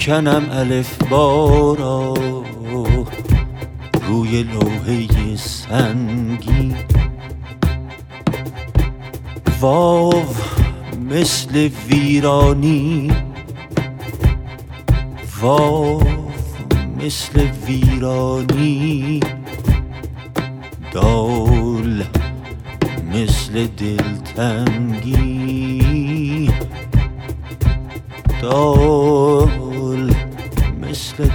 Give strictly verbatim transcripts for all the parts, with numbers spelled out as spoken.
میکنم الف بارا روی لوحه سنگی. واو مثل ویرانی، واو مثل ویرانی، دال مثل دلتنگی، دال مثل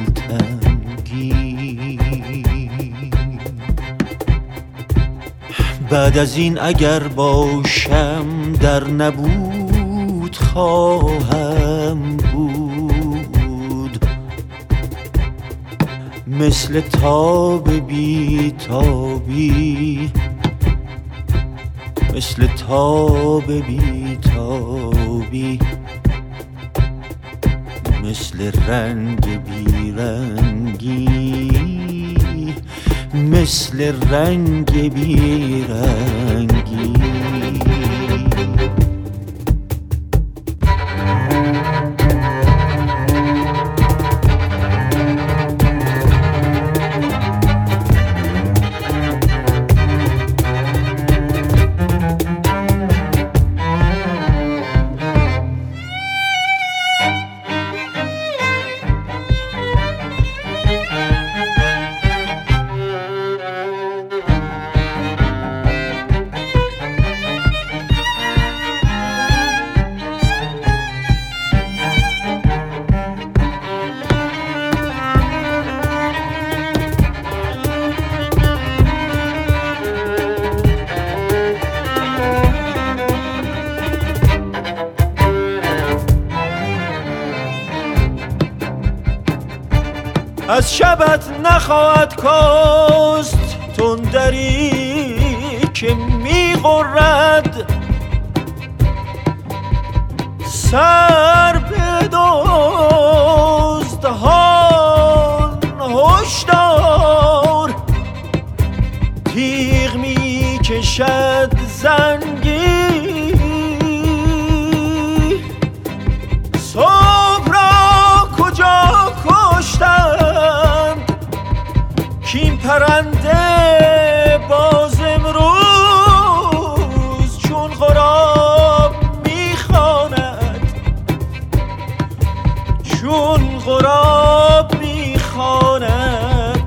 دلتنگی. بعد از این اگر باشم در نبود خواهم بود، مثل تاب بی تابی، مثل تاب بی تابی، مثل رنگ بی رنگی، مثل رنگ بی رنگی. از شبت نخواهد کاست تندری که میغرد، سر بدزد هان هشدار، تیغ میکشد زنگی. صبح را کجا کشتند کین پرنده باز امروز چون غراب میخواند، چون غراب میخواند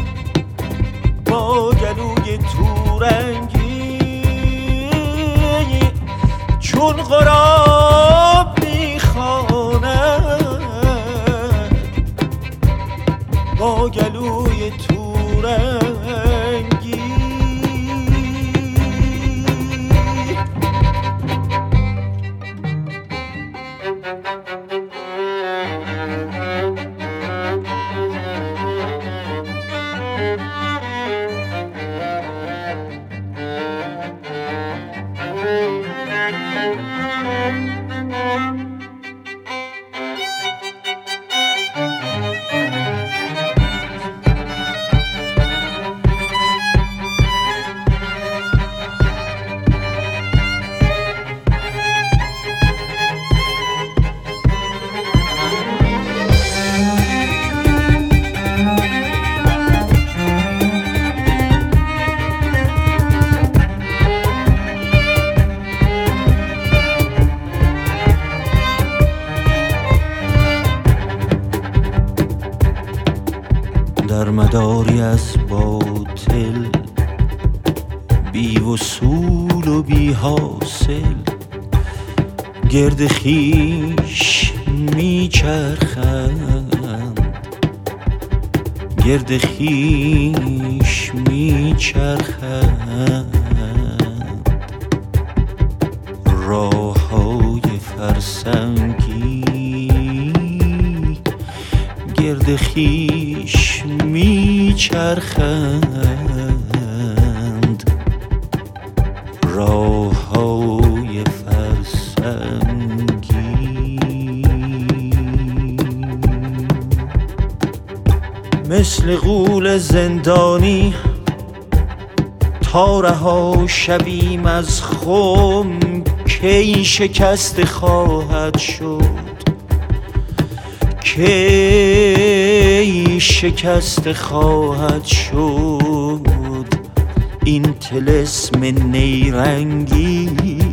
با گلوی تورنگی، چون غراب میخواند با گلوی تورنگی. در مداری از باطل، بی وصول و بی حاصل، گرد خویش میچرخند، گرد خویش میچرخند. راههای فرسنگی گرد خویش میچرخند، راههای فرسنگی. مثل غول زندانی تا رها شویم از خم، کی شکست خواهد شد، کی شکست خواهد شد این طلسم نیرنگی،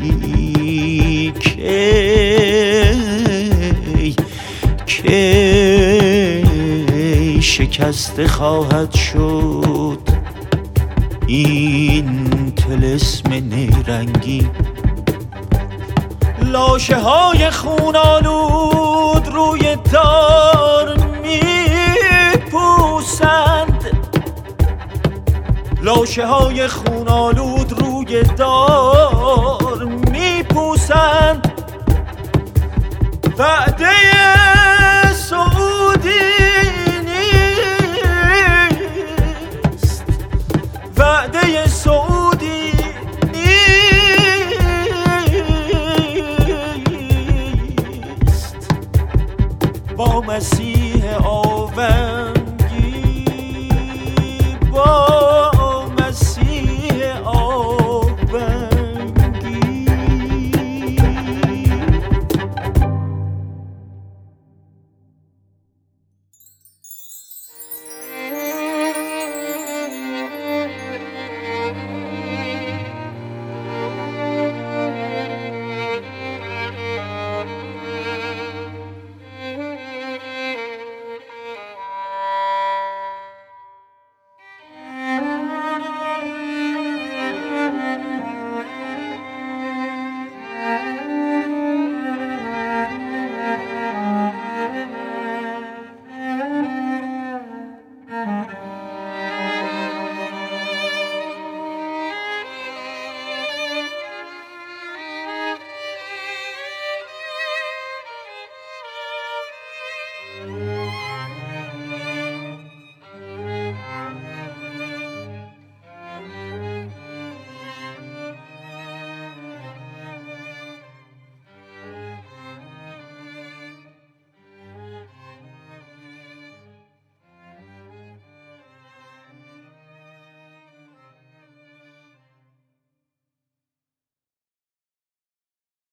کی کی شکست خواهد شد این طلسم نیرنگی. لاشه های خونالود روی دار میپوسند، لاشه های خونالود روی دار میپوسند. وعده سعودی نیست، وعده سعودی نیست. با مسیح آونگی با